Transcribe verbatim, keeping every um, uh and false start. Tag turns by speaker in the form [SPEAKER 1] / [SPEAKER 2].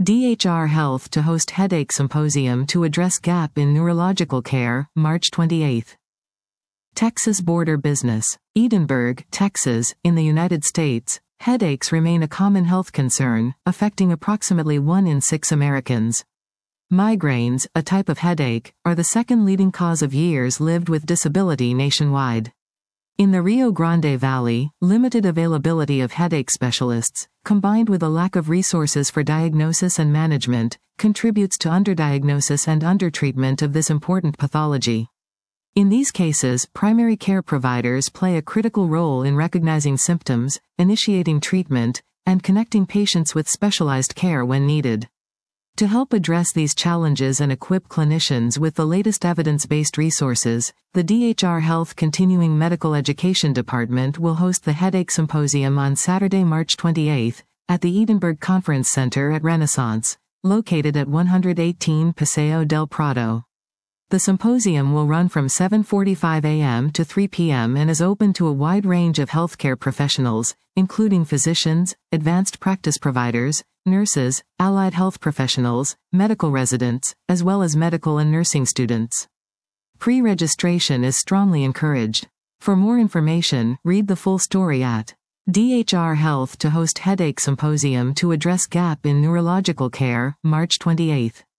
[SPEAKER 1] D H R Health to host Headache Symposium to address gap in neurological care, March twenty-eighth. Texas border business. Edinburgh, Texas, in the United States, headaches remain a common health concern, affecting approximately one in six Americans. Migraines, a type of headache, are the second leading cause of years lived with disability nationwide. In the Rio Grande Valley, limited availability of headache specialists, combined with a lack of resources for diagnosis and management, contributes to underdiagnosis and undertreatment of this important pathology. In these cases, primary care providers play a critical role in recognizing symptoms, initiating treatment, and connecting patients with specialized care when needed. To help address these challenges and equip clinicians with the latest evidence-based resources, the D H R Health Continuing Medical Education Department will host the Headache Symposium on Saturday, March twenty-eighth, at the Edinburgh Conference Center at Renaissance, located at one eighteen Paseo del Prado. The symposium will run from seven forty-five a m to three p m and is open to a wide range of healthcare professionals, including physicians, advanced practice providers, nurses, allied health professionals, medical residents, as well as medical and nursing students. Pre-registration is strongly encouraged. For more information, read the full story at D H R Health to host Headache Symposium to address gap in neurological care, March twenty-eighth.